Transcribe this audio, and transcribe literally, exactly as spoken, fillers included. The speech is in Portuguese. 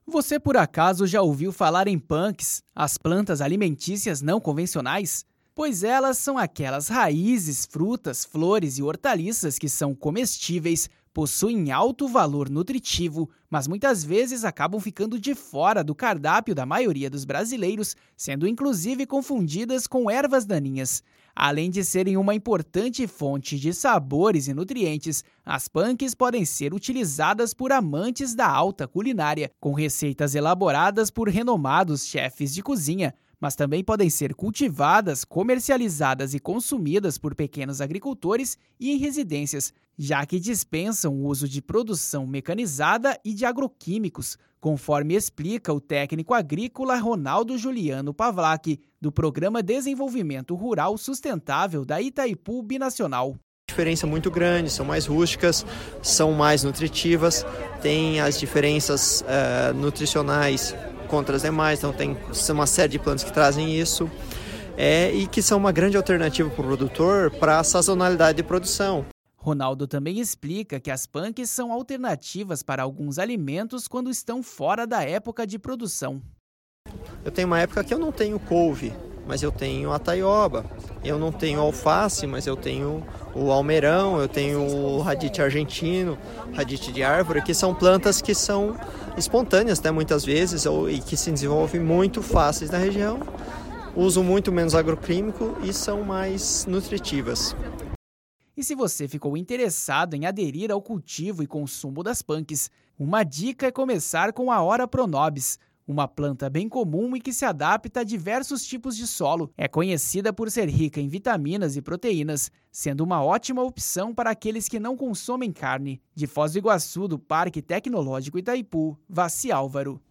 Você por acaso já ouviu falar em punks, as plantas alimentícias não convencionais? Pois elas são aquelas raízes, frutas, flores e hortaliças que são comestíveis, possuem alto valor nutritivo, mas muitas vezes acabam ficando de fora do cardápio da maioria dos brasileiros, sendo inclusive confundidas com ervas daninhas. Além de serem uma importante fonte de sabores e nutrientes, as punks podem ser utilizadas por amantes da alta culinária, com receitas elaboradas por renomados chefes de cozinha, mas também podem ser cultivadas, comercializadas e consumidas por pequenos agricultores e em residências, já que dispensam o uso de produção mecanizada e de agroquímicos, conforme explica o técnico agrícola Ronaldo Juliano Pavlak, do Programa Desenvolvimento Rural Sustentável da Itaipu Binacional. Diferença muito grande, são mais rústicas, são mais nutritivas, tem as diferenças uh, nutricionais contra as demais, então tem uma série de plantas que trazem isso, é, e que são uma grande alternativa para o produtor para a sazonalidade de produção. Ronaldo também explica que as punks são alternativas para alguns alimentos quando estão fora da época de produção. Eu tenho uma época que eu não tenho couve, mas eu tenho a taioba. Eu não tenho alface, mas eu tenho o almeirão, eu tenho o radite argentino, radite de árvore, que são plantas que são espontâneas, né, muitas vezes, ou, e que se desenvolvem muito fáceis na região, usam muito menos agroquímico e são mais nutritivas. E se você ficou interessado em aderir ao cultivo e consumo das punks, uma dica é começar com a Ora Pronobis, uma planta bem comum e que se adapta a diversos tipos de solo. É conhecida por ser rica em vitaminas e proteínas, sendo uma ótima opção para aqueles que não consomem carne. De Foz do Iguaçu, do Parque Tecnológico Itaipu, Vassi Álvaro.